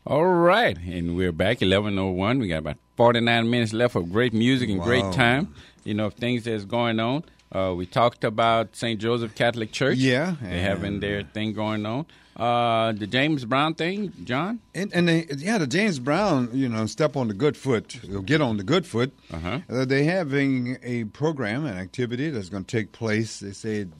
All right, and we're back, 11:01. We got about 49 minutes left of great music and great time, of things that's going on. We talked about St. Joseph Catholic Church. Yeah. They're having their thing going on. The James Brown thing, John? The James Brown, step on the good foot, get on the good foot. They're having a program, an activity that's going to take place, they said,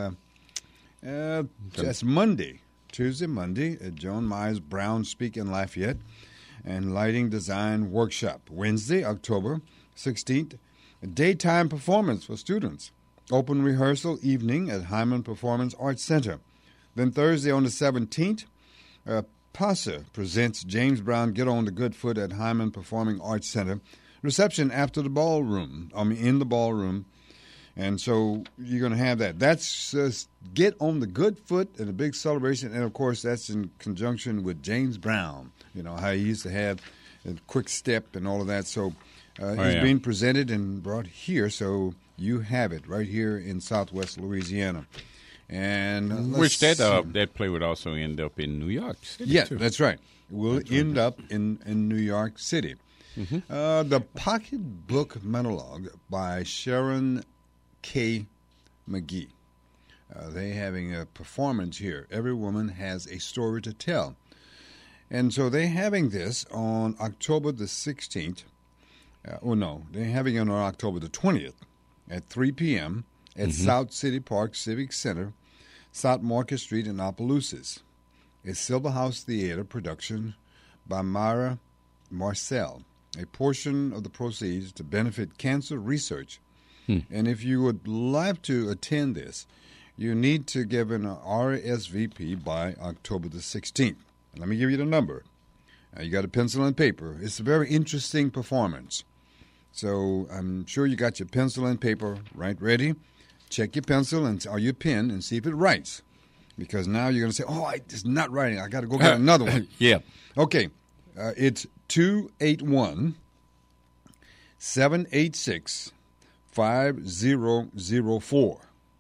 that's Tuesday, Monday, at Joan Myers Brown Speak in Lafayette and Lighting Design Workshop. Wednesday, October 16th, a daytime performance for students. Open rehearsal evening at Hyman Performance Arts Center. Then Thursday on the 17th, PASA presents James Brown Get on the Good Foot at Hyman Performing Arts Center. Reception after the ballroom, in the ballroom. And so you're going to have that. That's Get on the Good Foot and a big celebration. And, of course, that's in conjunction with James Brown, how he used to have a quick step and all of that. So he's being presented and brought here. So you have it right here in southwest Louisiana. And which that play would also end up in New York City. Yeah, too. That's right. It will end up in New York City. The Pocketbook Monologue by Sharon K. McGee. They're having a performance here. Every woman has a story to tell. And so they're having this on October the 16th. They're having it on October the 20th at 3 p.m. at South City Park Civic Center, South Market Street in Opelousas. A Silver House Theater production by Myra Marcel. A portion of the proceeds to benefit cancer research. And if you would like to attend this, you need to give an RSVP by October the 16th. Let me give you the number. You got a pencil and paper. It's a very interesting performance. So I'm sure you got your pencil and paper ready. Check your pencil or your pen and see if it writes. Because now you're going to say, it's not writing. I got to go get another one. Yeah. Okay. It's 281-786 5004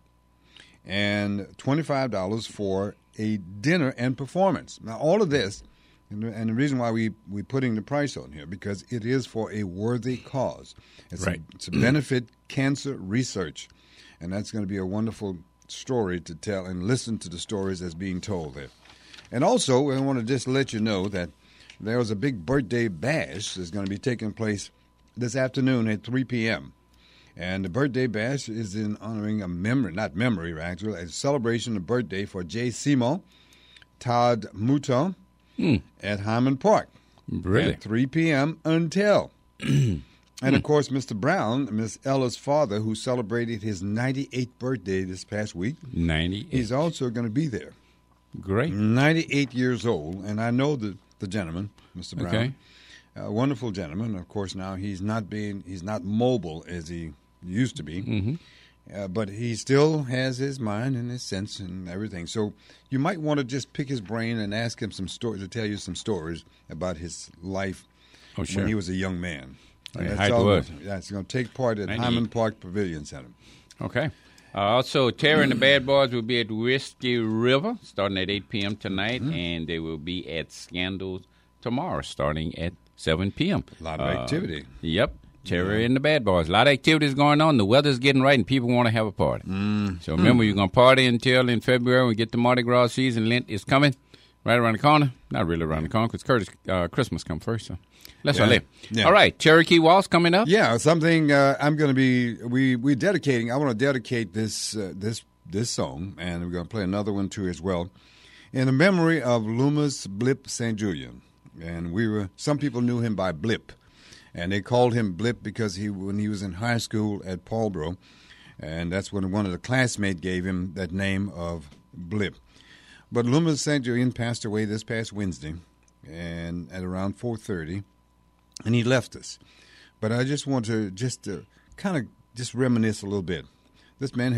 and $25 for a dinner and performance. Now, all of this, and the reason why we're putting the price on here, because it is for a worthy cause. It's to benefit cancer research, and that's going to be a wonderful story to tell and listen to the stories that's being told there. And also, I want to just let you know that there was a big birthday bash that's going to be taking place this afternoon at 3 p.m., and the birthday bash is in honoring a celebration of birthday for J. Simo Todd Muto at Hyman Park. Really? At 3 p.m. until. And, of course, Mr. Brown, Miss Ella's father, who celebrated his 98th birthday this past week. 98. He also going to be there. Great. 98 years old, and I know the gentleman, Mr. Brown. Okay. A wonderful gentleman. Of course, now he's not mobile as he used to be, but he still has his mind and his sense and everything. So you might want to just pick his brain and ask him some stories to tell you some stories about his life when he was a young man. That's going to take part at Hyman Park Pavilion Center. Okay. Also, Terry and the Bad Boys will be at Whiskey River starting at 8 p.m. tonight, and they will be at Scandals tomorrow starting at 7 p.m. A lot of activity. Yep. Terry and the Bad Boys. A lot of activities going on. The weather's getting right, and people want to have a party. So remember, you're going to party until in February. We get the Mardi Gras season. Lent is coming right around the corner. Not really around the corner because Christmas comes first. So let's live. Yeah. All right. Cherokee Waltz coming up. Yeah, something I'm going to be we're dedicating. I want to dedicate this song, and we're going to play another one too as well, in the memory of Loomis Blip St. Julian. And some people knew him by Blip. And they called him Blip because when he was in high school at Paulboro, and that's when one of the classmates gave him that name of Blip. But Loomis St. Julian passed away this past Wednesday, and at around 4:30, and he left us. But I just want to kind of reminisce a little bit. This man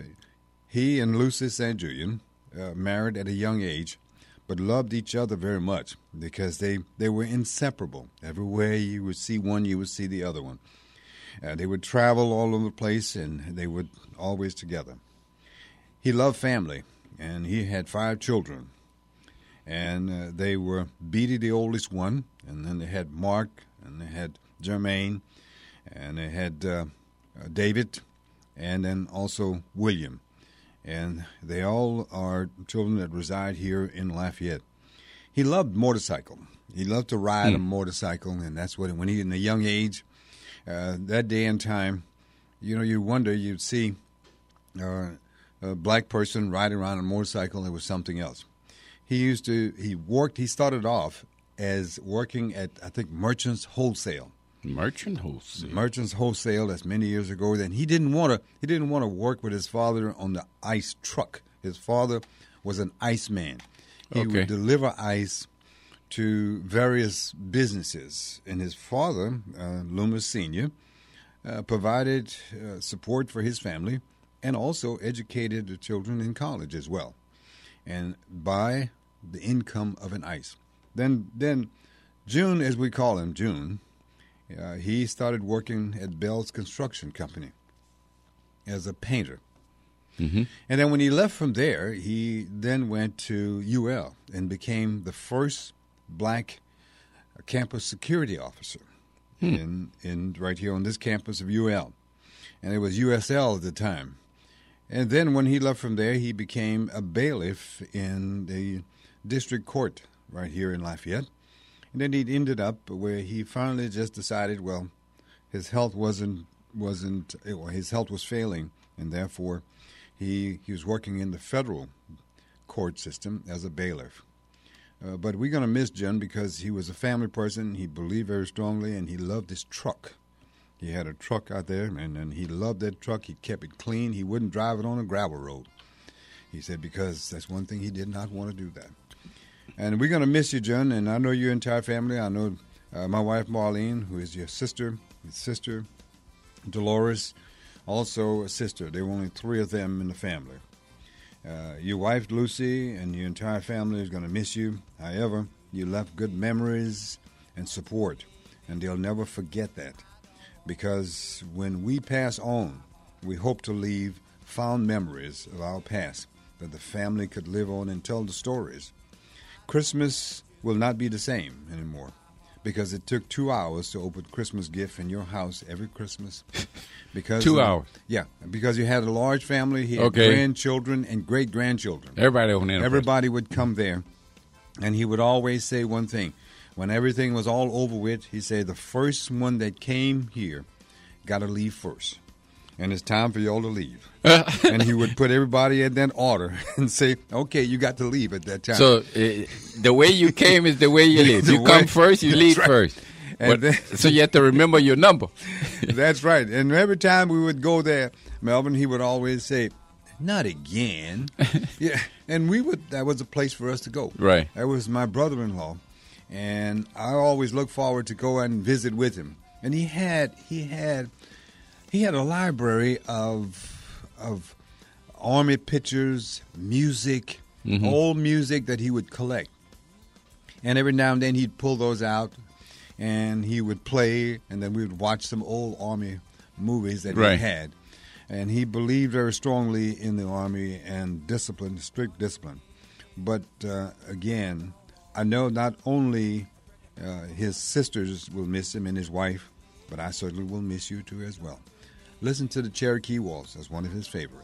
he and Lucy St. Julian married at a young age, but loved each other very much because they were inseparable. Everywhere you would see one, you would see the other one. They would travel all over the place, and they were always together. He loved family, and he had 5 children. And they were Beatty, the oldest one, and then they had Mark, and they had Jermaine, and they had David, and then also William. And they all are children that reside here in Lafayette. He loved motorcycle. He loved to ride a motorcycle, and that's what, when he, in a young age, that day and time, you wonder, you'd see a black person riding around on a motorcycle. It was something else. He started off as working at, I think, Merchants Wholesale. Merchants Wholesale, that's many years ago. Then he didn't want to work with his father on the ice truck. His father was an ice man. He would deliver ice to various businesses. And his father, Loomis Sr., provided support for his family and also educated the children in college as well. And by the income of an ice. Then June, as we call him, June, he started working at Bell's Construction Company as a painter. Mm-hmm. And then when he left from there, he then went to UL and became the first black campus security officer in right here on this campus of UL. And it was USL at the time. And then when he left from there, he became a bailiff in the district court right here in Lafayette. And then he ended up where he finally just decided, well, his health his health was failing, and therefore he was working in the federal court system as a bailiff. But we're going to miss Jim because he was a family person. He believed very strongly, and he loved his truck. He had a truck out there, and he loved that truck. He kept it clean. He wouldn't drive it on a gravel road. He said because that's one thing he did not want to do that. And we're going to miss you, John, and I know your entire family. I know my wife, Marlene, who is your sister, his sister, Dolores, also a sister. There were only 3 of them in the family. Your wife, Lucy, and your entire family is going to miss you. However, you left good memories and support, and they'll never forget that. Because when we pass on, we hope to leave fond memories of our past that the family could live on and tell the stories. Christmas will not be the same anymore because it took 2 hours to open Christmas gift in your house every Christmas. Because 2 hours? Yeah, because you had a large family, he had grandchildren and great-grandchildren. Everybody would come there, and he would always say one thing. When everything was all over with, he said, the first one that came here got to leave first. And it's time for y'all to leave. And he would put everybody in that order and say, okay, you got to leave at that time. So the way you came is the way you leave. You come first, you leave first. So you have to remember your number. That's right. And every time we would go there, Melvin, he would always say, not again. Yeah. And that was a place for us to go. Right. That was my brother-in-law. And I always look forward to go and visit with him. And he had a library of Army pictures, music, old music that he would collect. And every now and then he'd pull those out and he would play, and then we would watch some old Army movies that he had. And he believed very strongly in the Army and discipline, strict discipline. But again, I know not only his sisters will miss him and his wife, but I certainly will miss you too as well. Listen to the Cherokee Waltz as one of his favorites.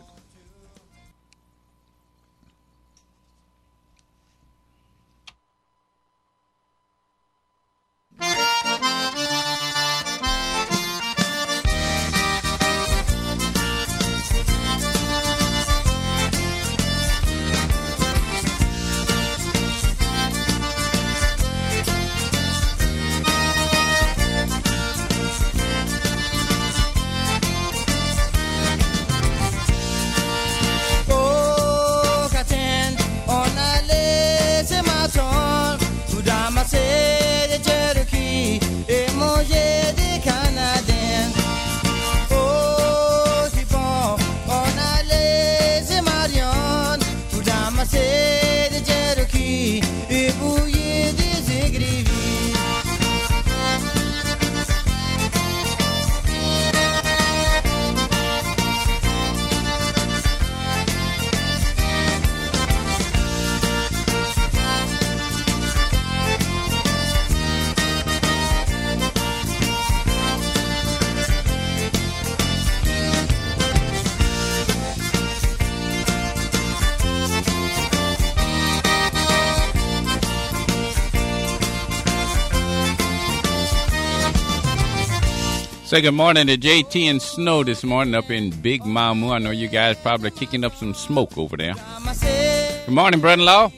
Say good morning to JT and Snow this morning up in Big Mamu. I know you guys probably kicking up some smoke over there. Good morning, brother-in-law.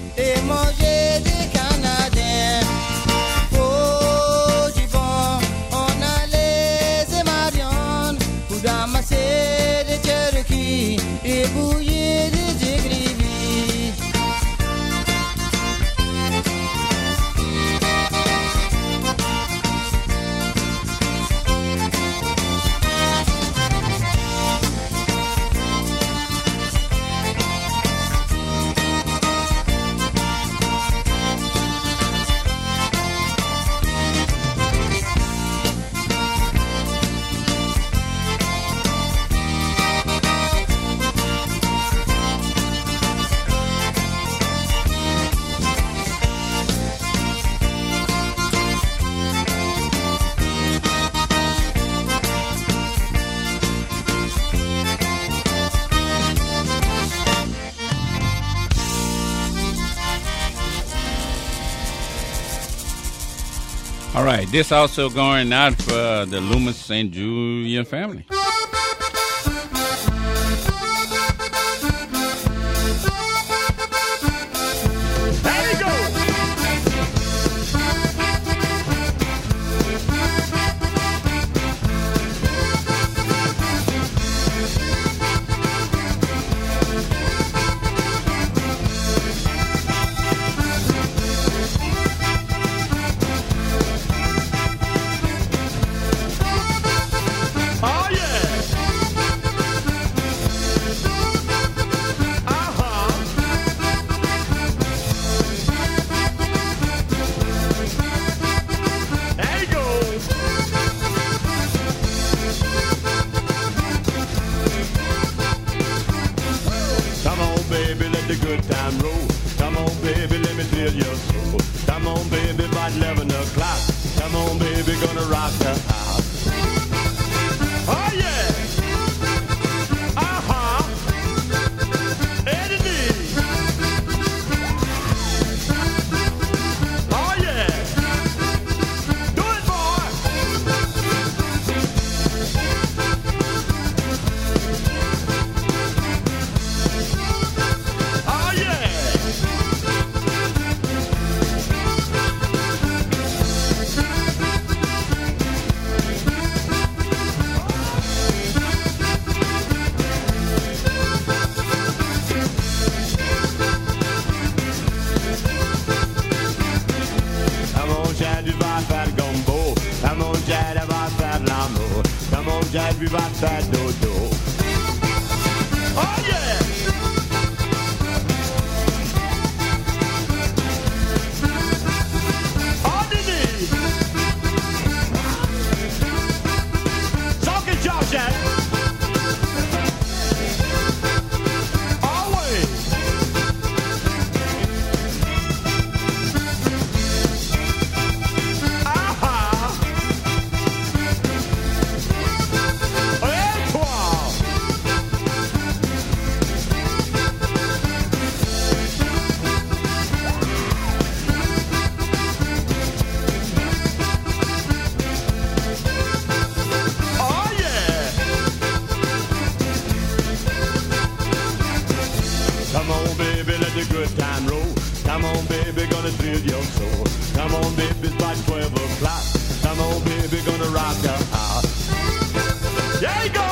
All right, this also going out for the Loomis St. Julian family. There you go. Oh yeah. There you go. Come on, baby, let the good time roll. Come on, baby, let me thrill your soul. Come on, baby, about 11 o'clock. Come on, baby, gonna rock the house. Oh yeah. Eddie. Oh yeah. Do it, boy. Oh yeah. Come on, Chad, we bought fat gumbo. Come on, Chad, I bought fat lambo. Come on, Chad, we bought fat dodo. Oh yeah. Oh, Diddy. Talk it, Josh, Chad. Always. Et toi. Oh yeah. Come on, baby, let the good time roll. Come on, baby, gonna thrill your soul. Come on, baby, it's about 12 o'clock. Come on, baby, gonna rock the house. There you go.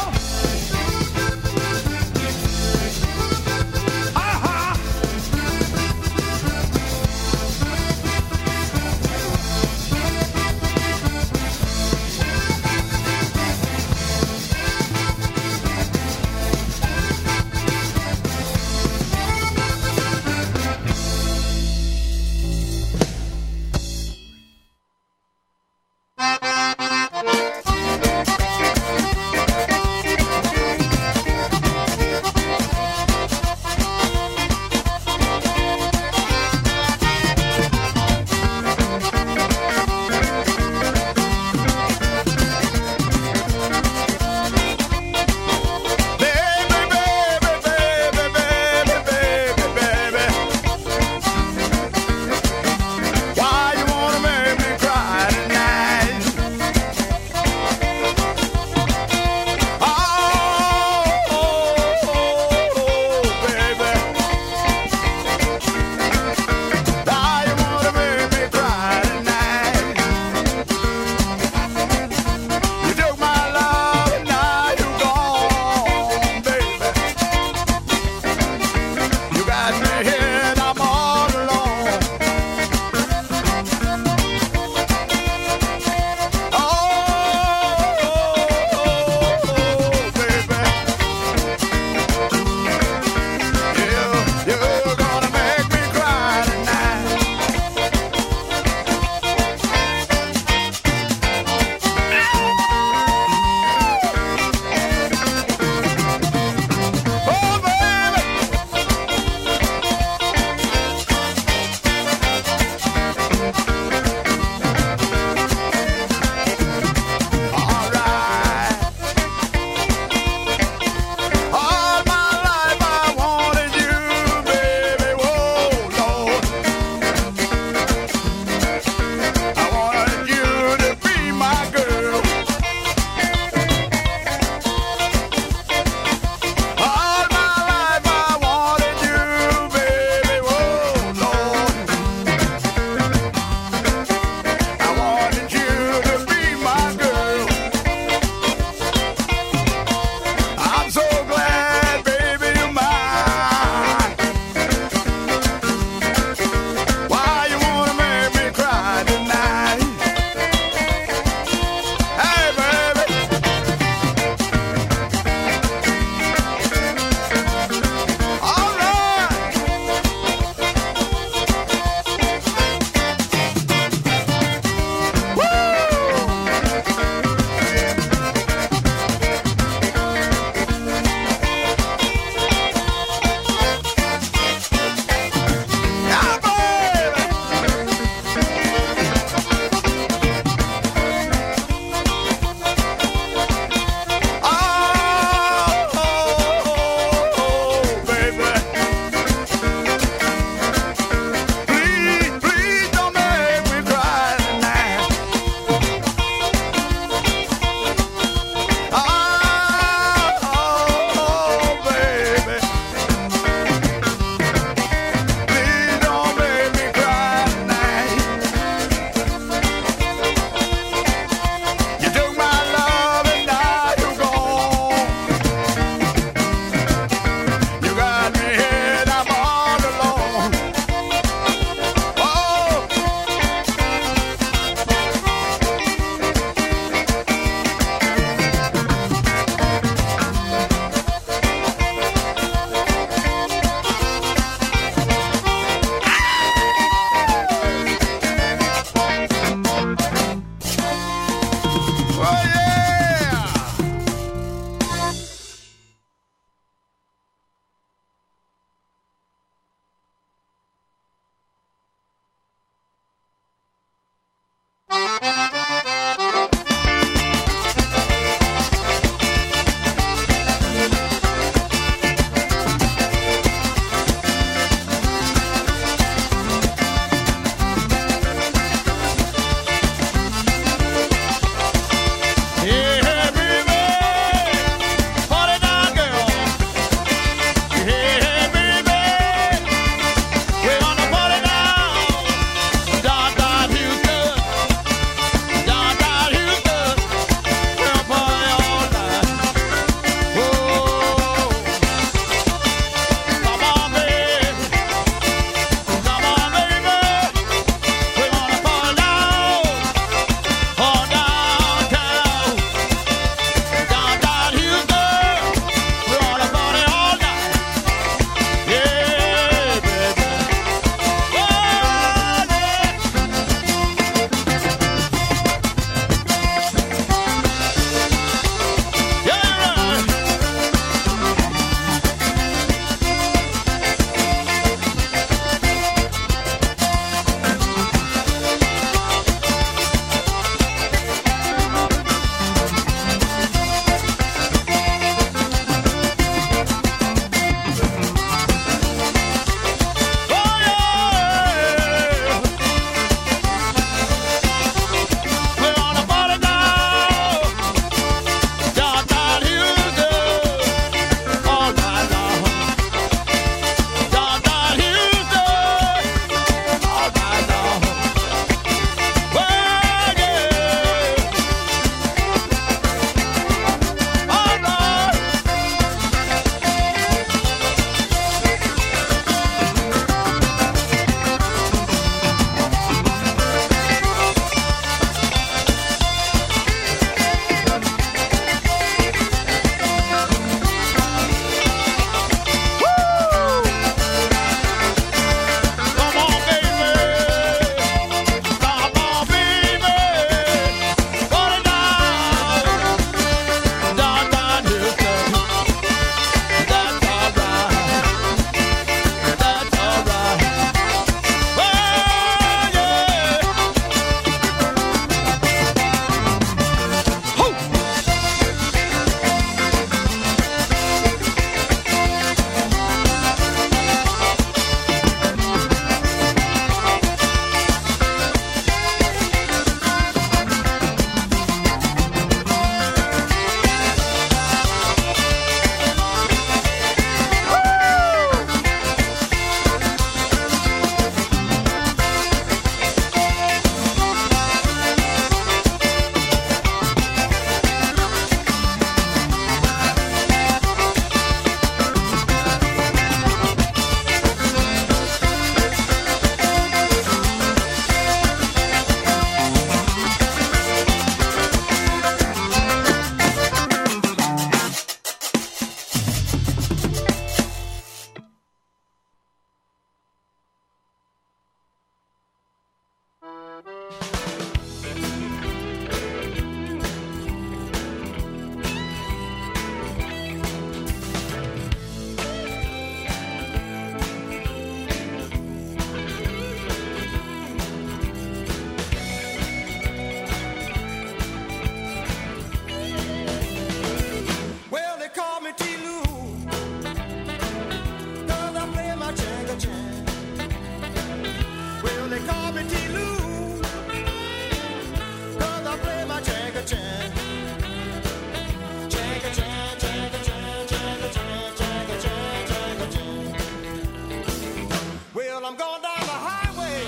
Lou, 'cause I play my Jackie Chan. Jackie Chan, Jackie Chan, Jackie Chan, Jackie Chan, Jackie Chan. Well, I'm going down the highway,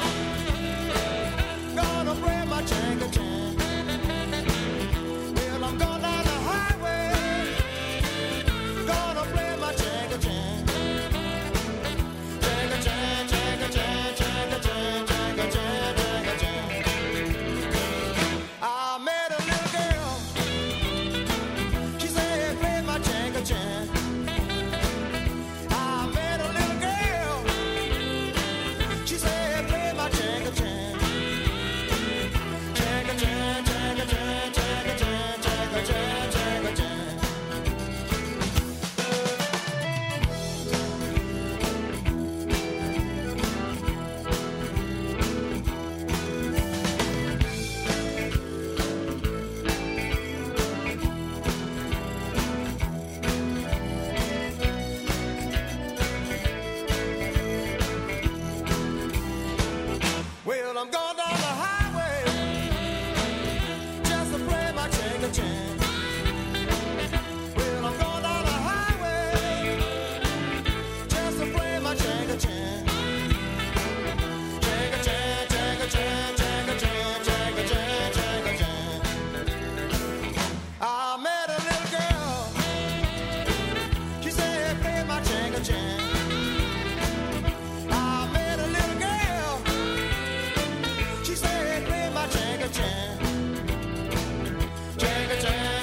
gonna play my Jackie Chan. Well, I'm going down the highway, gonna play my Jackie Chan. Jackie Chan, Jackie Chan, Jackie Chan, Jackie Chan, Jackie Chan. I met a little girl, she said, play my Jackie Chan. I met a little girl, she said, play my Jackie Chan. Jackie Chan, Jackie Chan, Jackie Chan, Jackie Chan, Jackie Chan. Well, I'm going down the highway just to play my Jackie Chan. Well, I'm going down the highway just to play my Jackie Chan. Jackie Chan, Jackie Chan, Jackie Chan, Jackie Chan, Jackie Chan. I met a little girl, she said, play my Jackie Chan. I met a little girl, she said, play my Jackie Chan. Jackie Chan.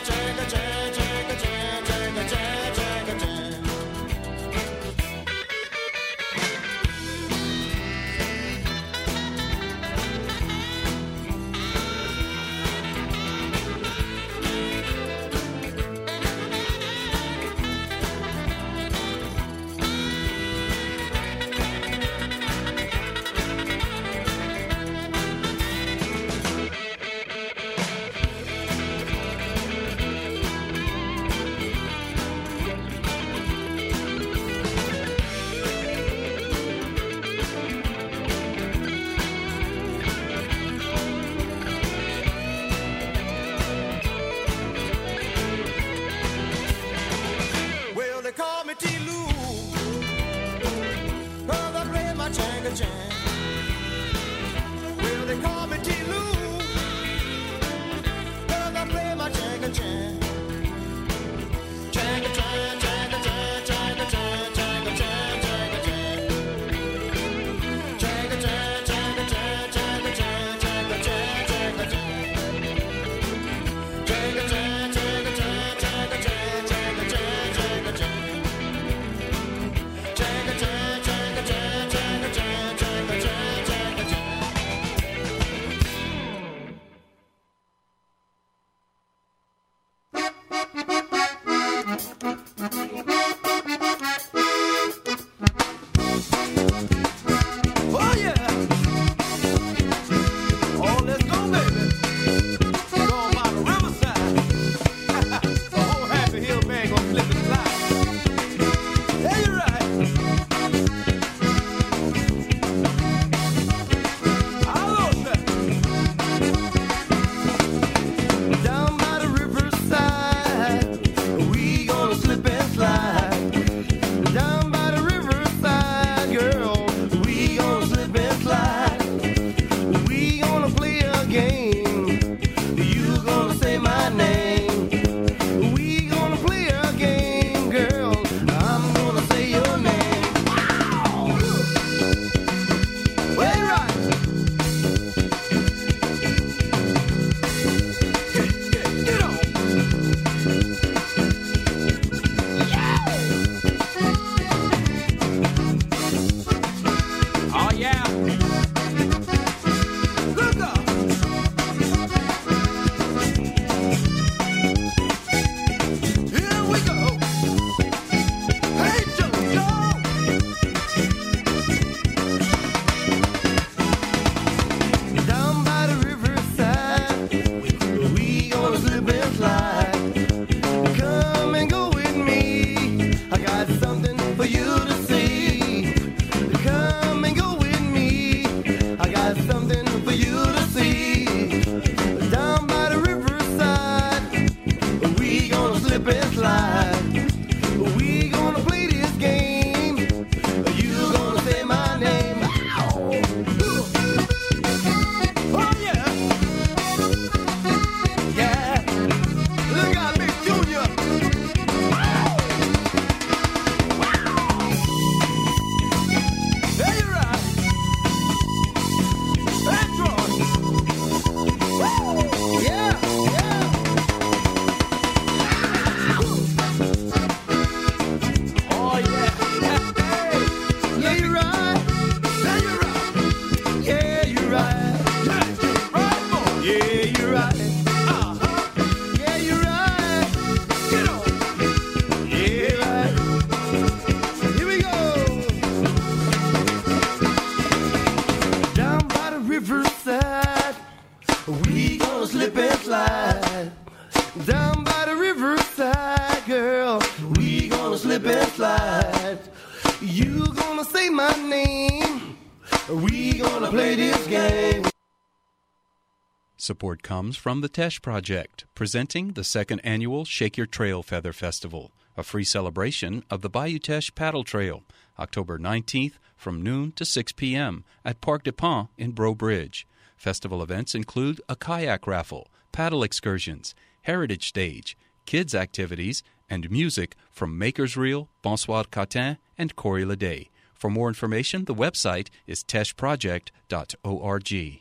riverside. We gonna slip and slide. Down by the riverside, girl. We gonna slip and slide. You gonna say my name. We gonna play this game. Support comes from the Tesh Project, presenting the second annual Shake Your Trail Feather Festival, a free celebration of the Bayou Teche Paddle Trail, October 19th from noon to 6 p.m. at Parc des Pins in Breaux Bridge. Festival events include a kayak raffle, paddle excursions, heritage stage, kids activities, and music from Makers Reel, Bonsoir Catin, and Corey Leday. For more information, the website is teshproject.org.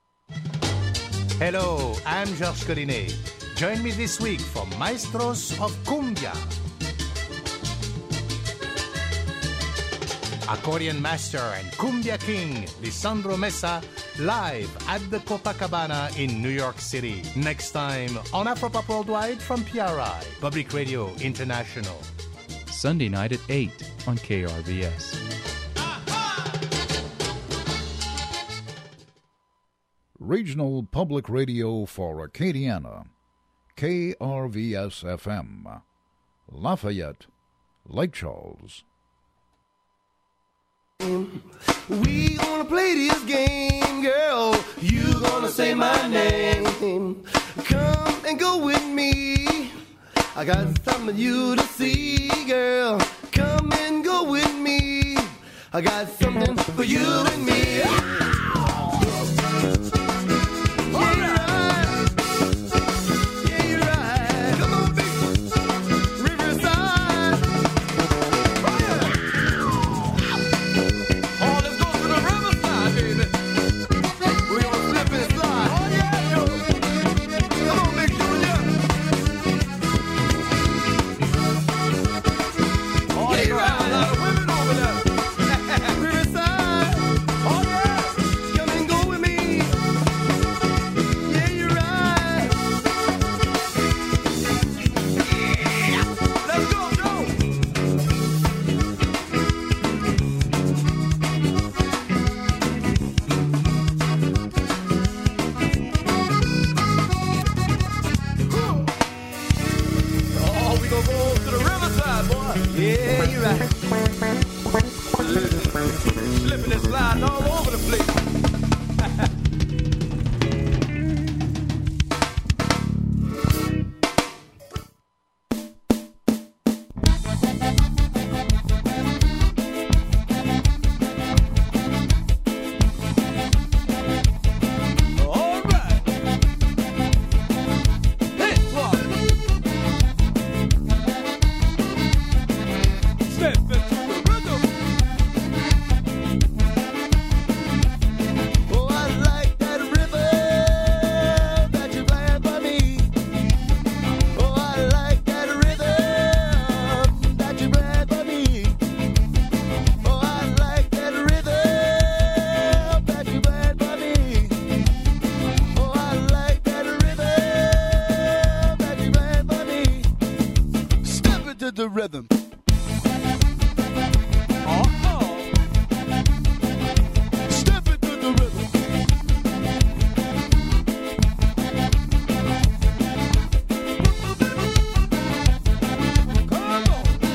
Hello, I'm Georges Collinet. Join me this week for Maestros of Cumbia. Accordion master and cumbia king, Lisandro Mesa, live at the Copacabana in New York City. Next time on Afropop Worldwide from PRI, Public Radio International. Sunday night at 8 on KRVS. Regional Public Radio for Acadiana, KRVS-FM, Lafayette, Lake Charles. We gonna play this game, girl. You gonna say my name. Come and go with me. I got something for you to see, girl. Come and go with me. I got something for you and me. Slipping and sliding all over the place. The rhythm. Step into the rhythm. Come on.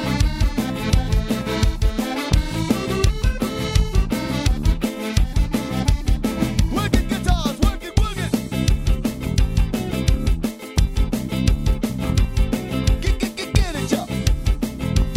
Work it, guitars, work it, work it. Get it, y'all.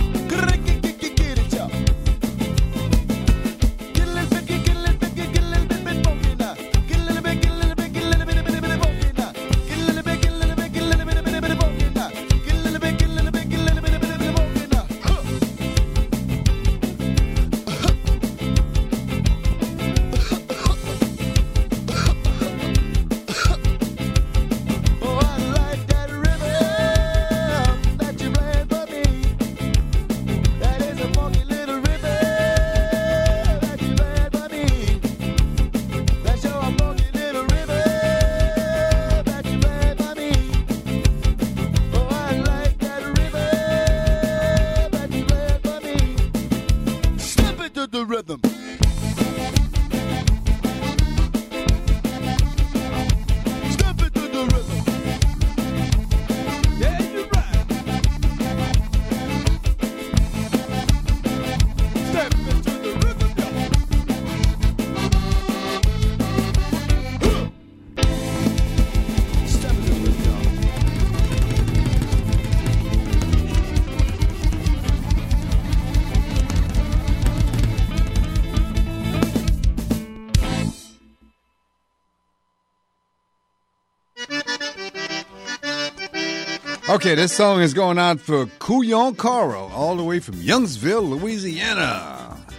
Okay, this song is going out for Couillon Carl, all the way from Youngsville, Louisiana.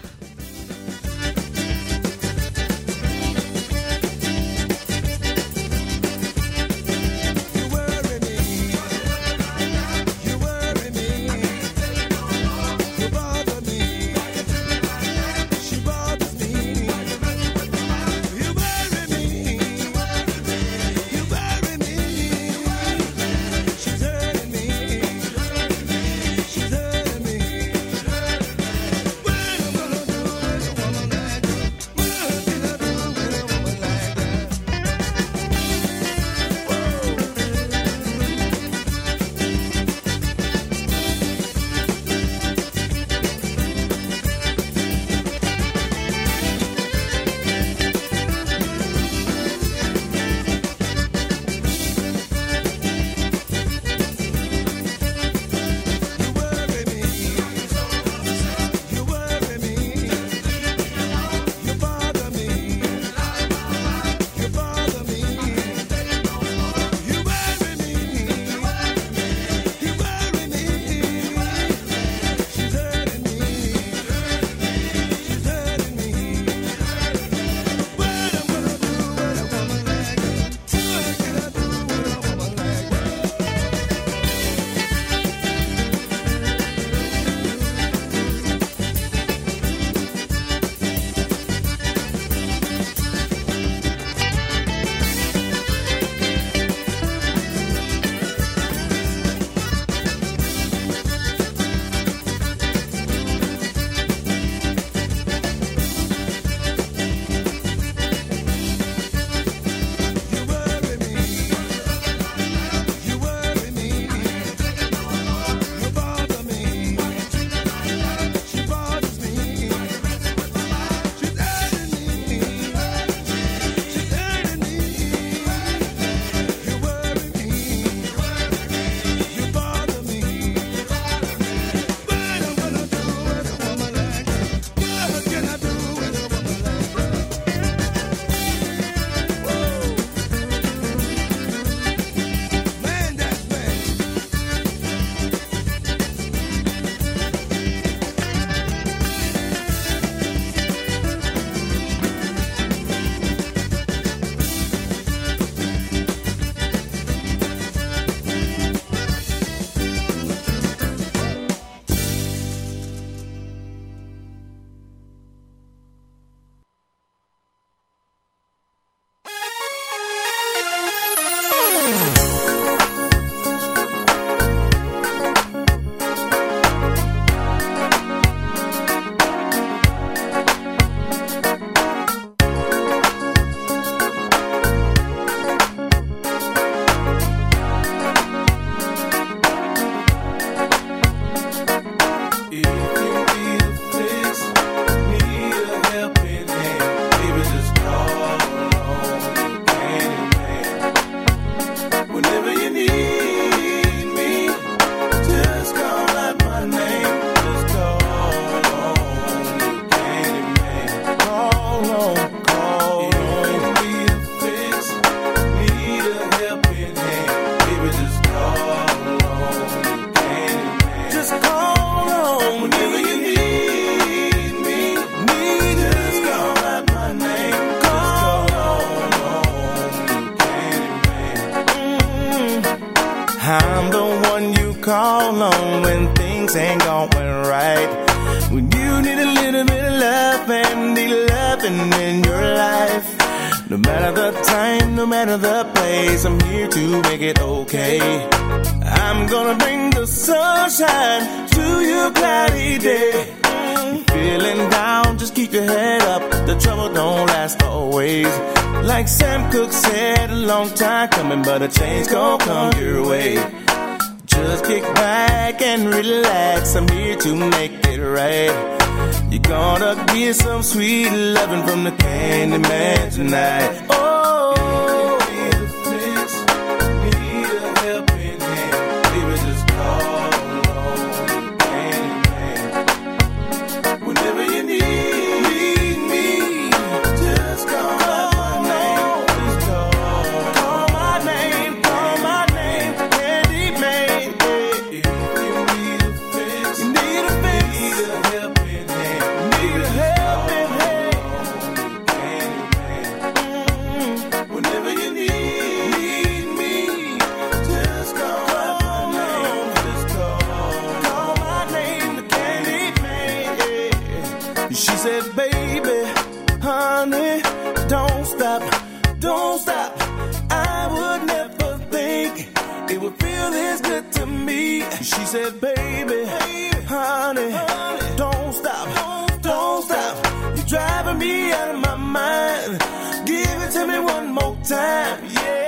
I'm the one you call on when things ain't going right. When you need a little bit of love and the loving in your life. No matter the time, no matter the place, I'm here to make it okay. I'm gonna bring the sunshine to your cloudy day. Feeling down, just keep your head up. The trouble don't last always. Like Sam Cooke said, a long time coming, but a change gon' come your way. Just kick back and relax. I'm here to make it right. You're gonna get some sweet loving from the Candyman tonight. Oh. stop. I would never think it would feel this good to me. She said, baby, honey, don't stop, don't stop. You're driving me out of my mind. Give it to me one more time, yeah.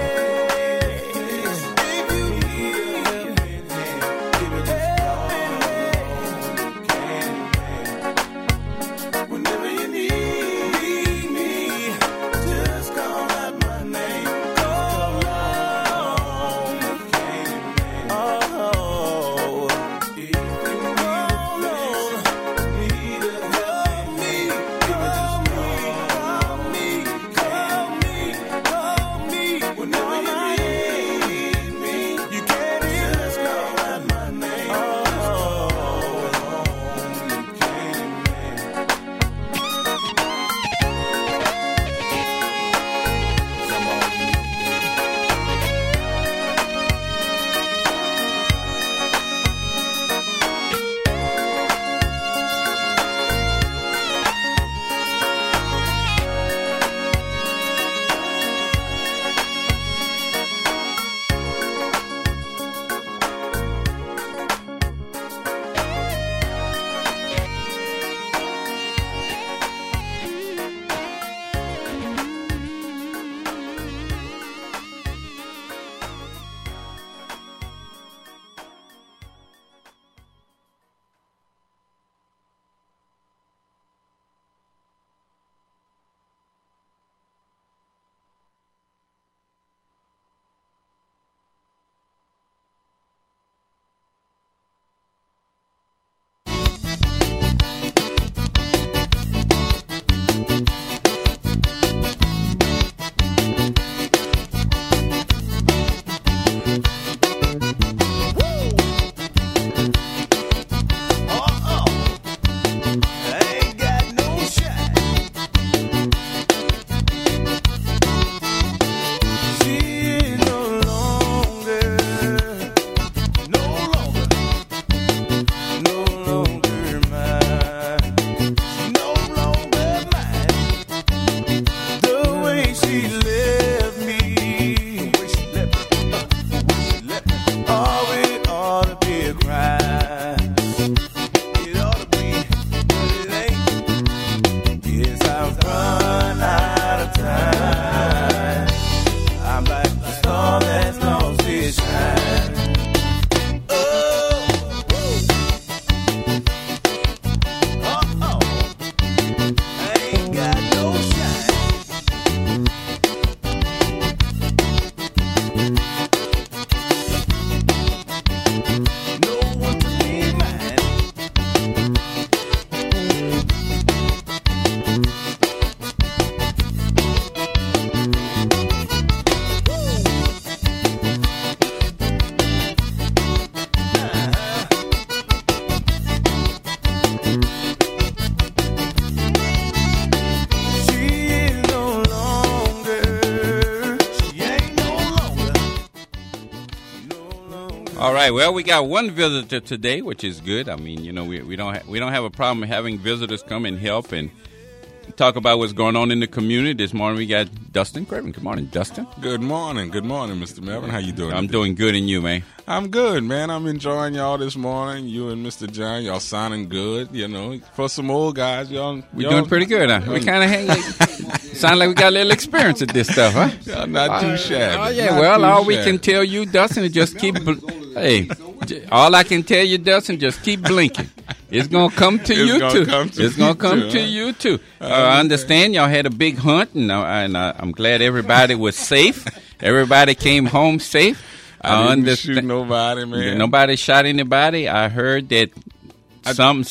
All right. Well, we got one visitor today, which is good. I mean, you know, we don't have a problem having visitors come and help and talk about what's going on in the community. This morning we got Dustin Craven. Good morning, Dustin. Good morning, Mr. Melvin. How you doing? I'm doing good, and you, man? I'm good, man. I'm enjoying y'all this morning. You and Mr. John, y'all sounding good. You know, for some old guys, y'all doing pretty good. Huh? We kind of sound like we got a little experience at this stuff, huh? Y'all not too shabby. Oh yeah. Well, all we can tell you, Dustin, is just keep. Hey, all I can tell you, Dustin, just keep blinking. It's gonna come to you too. It's gonna come to you too. I understand y'all had a big hunt, and I'm glad everybody was safe. Everybody came home safe. I didn't shoot nobody, man. Nobody shot anybody. I heard that some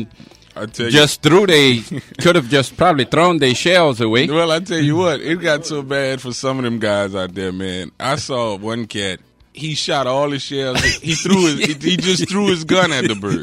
just could have just probably thrown their shells away. Well, I tell you what, it got so bad for some of them guys out there, man. I saw one cat. He shot all his shells. He just threw his gun at the bird.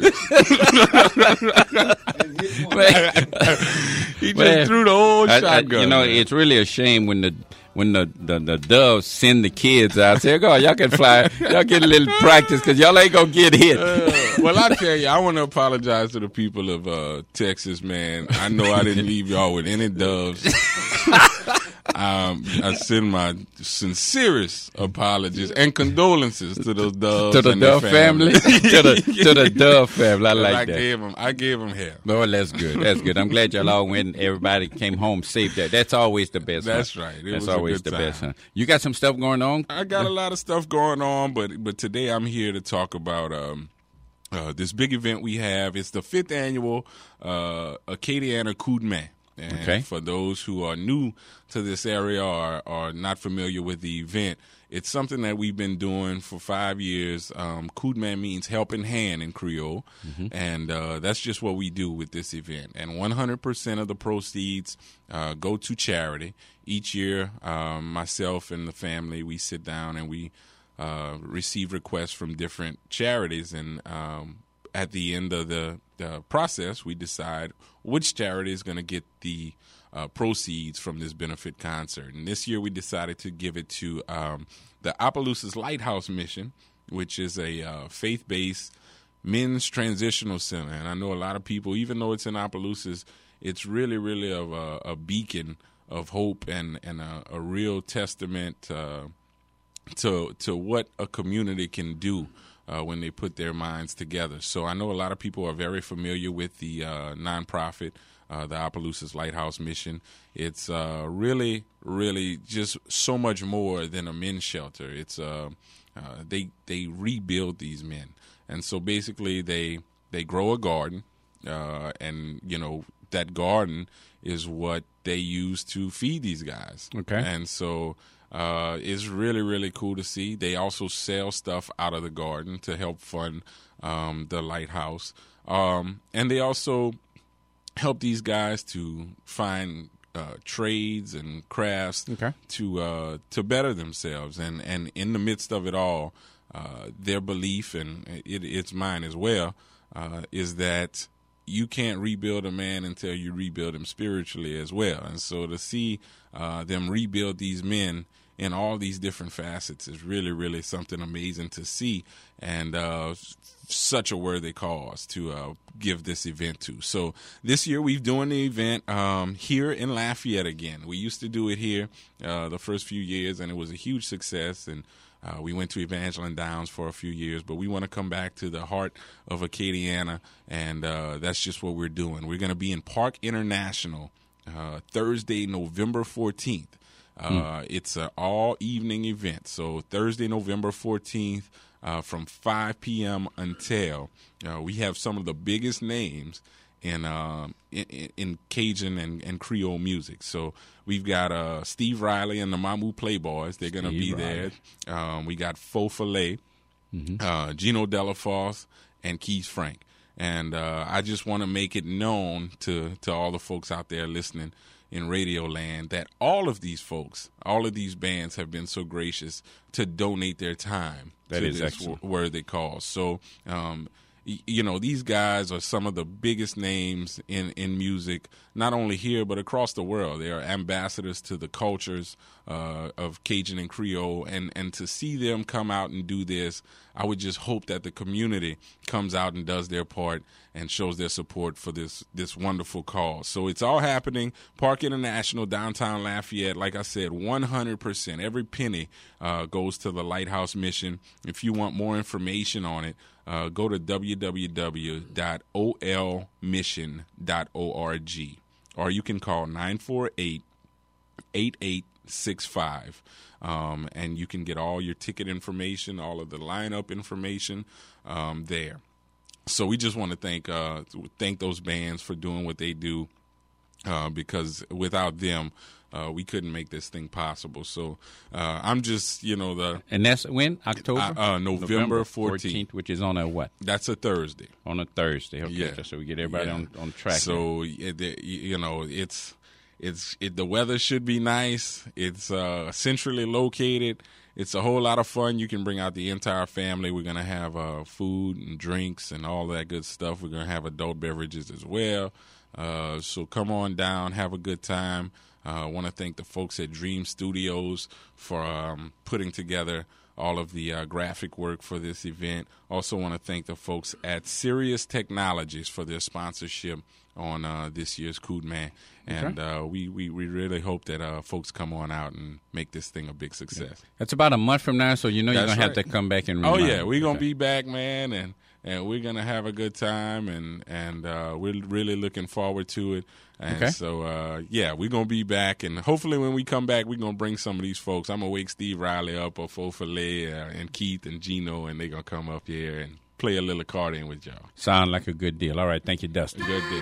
He just threw the whole shotgun. You know, it's really a shame when the doves send the kids out. Say, go, y'all can fly. Y'all get a little practice because y'all ain't gonna get hit. Well, I tell you, I want to apologize to the people of Texas, man. I know I didn't leave y'all with any doves. I send my sincerest apologies and condolences to those Doves To the and their Dove family. to the Dove family. I like that. I gave them hell. Lord, that's good. That's good. I'm glad y'all all went. Everybody came home safe. That's always the best. That's huh? right. That's always the best. Huh? You got some stuff going on? I got a lot of stuff going on, but today I'm here to talk about this big event we have. It's the 5th annual Acadiana Coup de Main. And for those who are new to this area or are not familiar with the event, it's something that we've been doing for 5 years. Coup de Main means helping hand in Creole, and that's just what we do with this event. And 100% of the proceeds go to charity. Each year, myself and the family, we sit down and we receive requests from different charities, and at the end of the process, we decide which charity is going to get the proceeds from this benefit concert. And this year, we decided to give it to the Opelousas Lighthouse Mission, which is a faith-based men's transitional center. And I know a lot of people, even though it's in Opelousas, it's really, really of a beacon of hope and a real testament to what a community can do when they put their minds together. So I know a lot of people are very familiar with the nonprofit, the Opelousas Lighthouse Mission. It's really, really just so much more than a men's shelter. It's they rebuild these men, and so basically they grow a garden, and that garden is what they use to feed these guys. Okay, and so. It's really, really cool to see. They also sell stuff out of the garden to help fund the lighthouse. And they also help these guys to find trades and crafts to better themselves. And in the midst of it all, their belief, and it's mine as well, is that you can't rebuild a man until you rebuild him spiritually as well. And so to see them rebuild these men in all these different facets is really, really something amazing to see, and such a worthy cause to give this event to. So this year we're doing the event here in Lafayette again. We used to do it here the first few years, and it was a huge success, and we went to Evangeline Downs for a few years, but we want to come back to the heart of Acadiana, and that's just what we're doing. We're going to be in Park International Thursday, November 14th. It's an all-evening event, so Thursday, November 14th, from 5 p.m. until we have some of the biggest names in Cajun and Creole music. So we've got Steve Riley and the Mamu Playboys. They're going to be there. We got Faux Filet, Gino Delafosse, and Keith Frank. And I just want to make it known to all the folks out there listening in Radio Land that all of these folks, all of these bands have been so gracious to donate their time to this worthy cause. So, these guys are some of the biggest names in music, not only here but across the world. They are ambassadors to the cultures of Cajun and Creole, and to see them come out and do this, I would just hope that the community comes out and does their part and shows their support for this wonderful cause. So it's all happening. Park International, downtown Lafayette. Like I said, 100%. Every penny goes to the Lighthouse Mission. If you want more information on it, go to www.olmission.org, or you can call 948-8865, and you can get all your ticket information, all of the lineup information there. So we just want to thank those bands for doing what they do, because without them, we couldn't make this thing possible. So I'm just, And that's when? October? November 14th. Which is on a what? That's a Thursday. On a Thursday. Okay, yeah. So we get everybody on track. So, the weather should be nice. It's centrally located. It's a whole lot of fun. You can bring out the entire family. We're going to have food and drinks and all that good stuff. We're going to have adult beverages as well. So come on down, have a good time. I want to thank the folks at Dream Studios for putting together all of the graphic work for this event. Also want to thank the folks at Sirius Technologies for their sponsorship on this year's Cood Man. And we really hope that folks come on out and make this thing a big success. That's about a month from now, so you're going to have to come back and remind. Oh, yeah, we're going to be back, man, and we're going to have a good time, and we're really looking forward to it. And so, we're going to be back, and hopefully when we come back, we're going to bring some of these folks. I'm going to wake Steve Riley up, or Fofale, and Keith and Gino, and they're going to come up here and play a little accordion with y'all. Sound like a good deal. All right, thank you, Dustin. A good deal.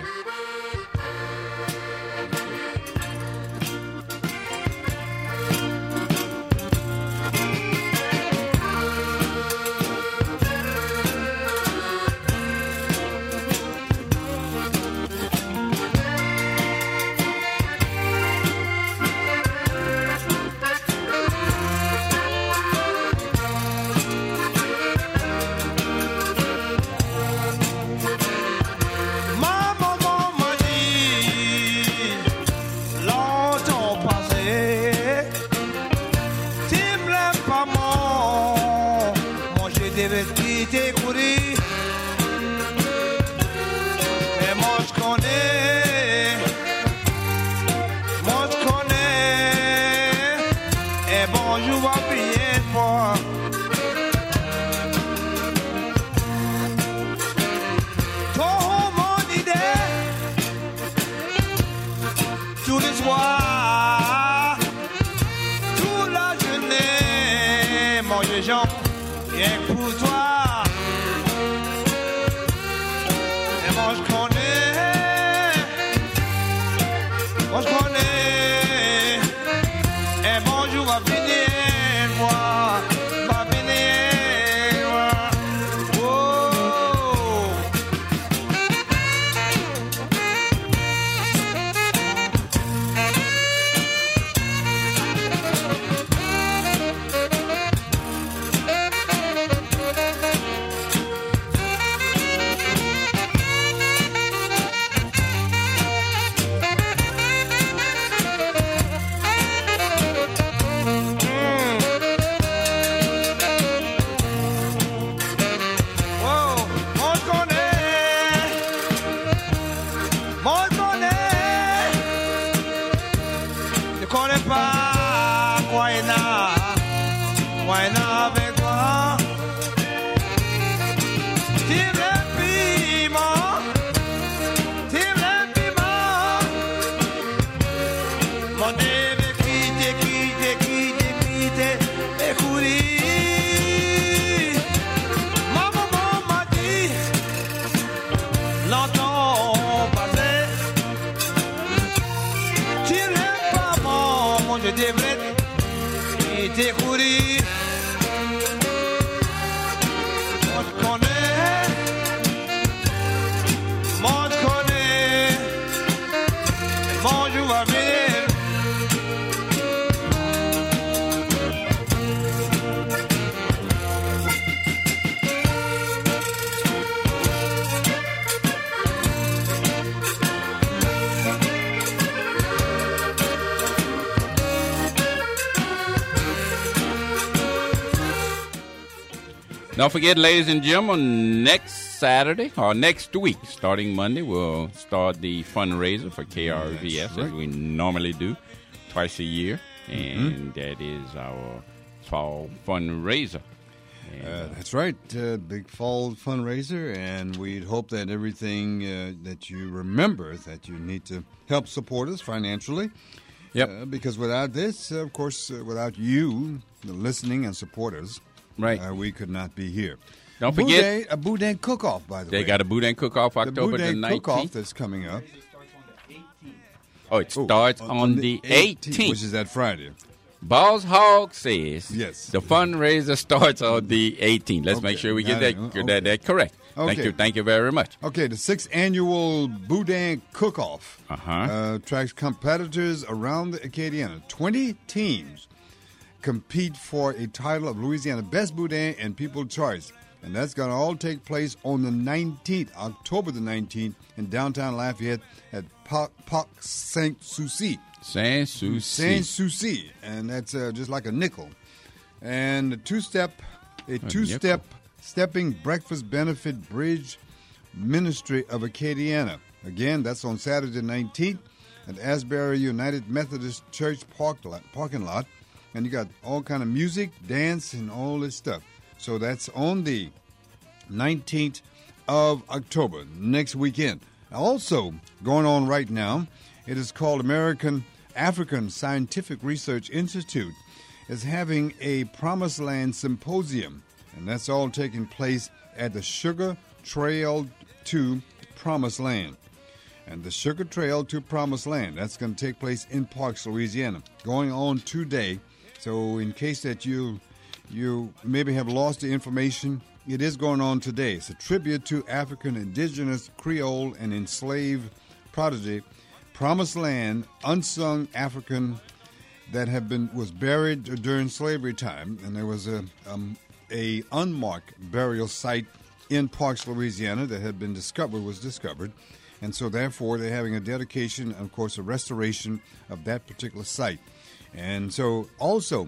Don't forget, ladies and gentlemen, next Saturday or next week, starting Monday, we'll start the fundraiser for KRVS as we normally do twice a year, and that is our fall fundraiser. That's right, big fall fundraiser, and we'd hope that everything that you remember that you need to help support us financially. Yep. Because without this, of course, without you, the listening and supporters, right, we could not be here. Don't forget a Boudin cook-off, by the way. They got a Boudin cook-off October the 19th. The Boudin cook-off that's coming up. Oh, it starts on the 18th. Which is that Friday. Boss Hogg says yes. The fundraiser starts on the 18th. Let's make sure we get that correct. Okay. Thank you very much. Okay, the 6th annual Boudin Cook-Off attracts competitors around the Acadiana. 20 teams compete for a title of Louisiana Best Boudin and People Choice. And that's going to all take place on the 19th, October the 19th, in downtown Lafayette at Parc Saint-Souci. Saint-Souci. And that's just like a nickel. And a two-step stepping breakfast benefit bridge ministry of Acadiana. Again, that's on Saturday 19th at Asbury United Methodist Church parking lot. And you got all kind of music, dance, and all this stuff. So that's on the 19th of October, next weekend. Also going on right now, it is called African Scientific Research Institute is having a Promised Land Symposium, and that's all taking place at the Sugar Trail to Promised Land. And the Sugar Trail to Promised Land, that's going to take place in Parks, Louisiana, going on today. So in case that you maybe have lost the information, it is going on today. It's a tribute to African indigenous, Creole, and enslaved prodigy, Promised Land, unsung African that was buried during slavery time. And there was a unmarked burial site in Parks, Louisiana that was discovered. And so therefore they're having a dedication, and of course a restoration of that particular site. And so also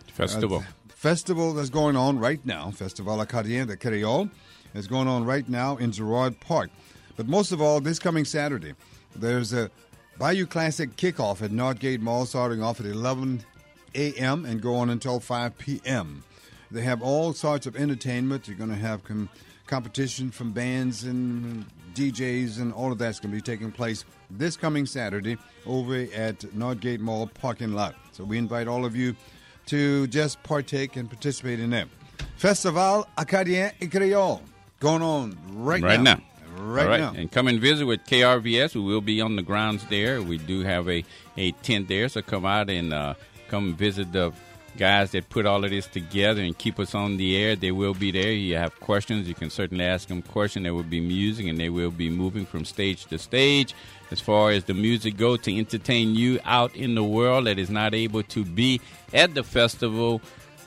festival that's going on right now, Festival Acadien de Creole, is going on right now in Girard Park. But most of all, this coming Saturday, there's a Bayou Classic kickoff at Northgate Mall starting off at 11 a.m. and go on until 5 p.m. They have all sorts of entertainment. You're going to have competition from bands and DJs, and all of that's going to be taking place this coming Saturday over at Northgate Mall parking lot. So we invite all of you to just partake and participate in that. Festival Acadien et Creole going on right now. Right now. And come and visit with KRVS. We will be on the grounds there. We do have a tent there, so come out and come visit the guys that put all of this together and keep us on the air. They will be there. You have questions, you can certainly ask them questions. There will be music, and they will be moving from stage to stage as far as the music goes to entertain you out in the world that is not able to be at the festival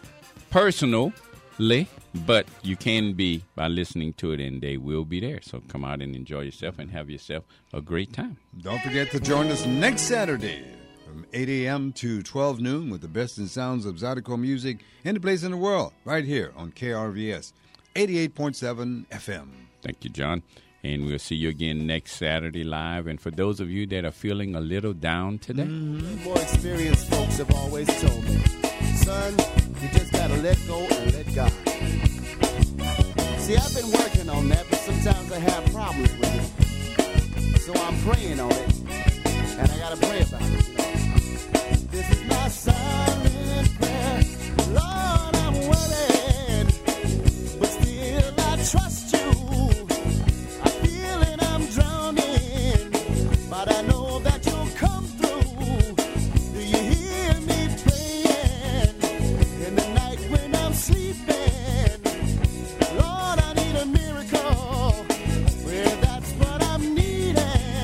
personally, but you can be by listening to it, and they will be there. So come out and enjoy yourself and have yourself a great time. Don't forget to join us next Saturday from 8 a.m. to 12 noon with the best in sounds of Zydeco music any place in the world, right here on KRVS 88.7 FM. Thank you, John. And we'll see you again next Saturday live. And for those of you that are feeling a little down today, more experienced folks have always told me, son, you just got to let go and let God. See, I've been working on that, but sometimes I have problems with it. So I'm praying on it, and I got to pray about it. This is my silent prayer. Lord, I'm worried, but still I trust you. I feel it, I'm drowning, but I know that you'll come through. Do you hear me praying in the night when I'm sleeping? Lord, I need a miracle where that's what I'm needing.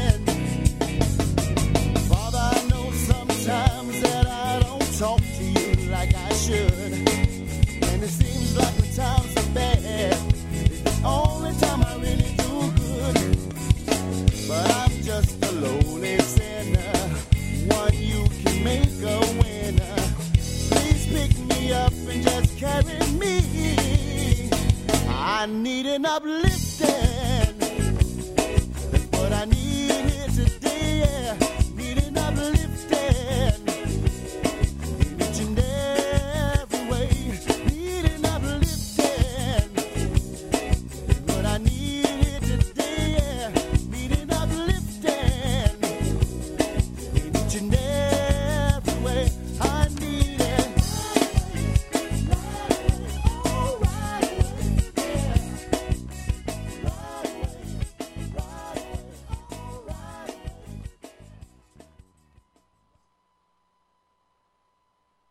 Father, I know sometimes that I don't talk to you like I should, and it seems like the times are bad. It's the only time I really do good, but I'm just a lowly sinner, one you can make a winner. Please pick me up and just carry me. I need an uplifting.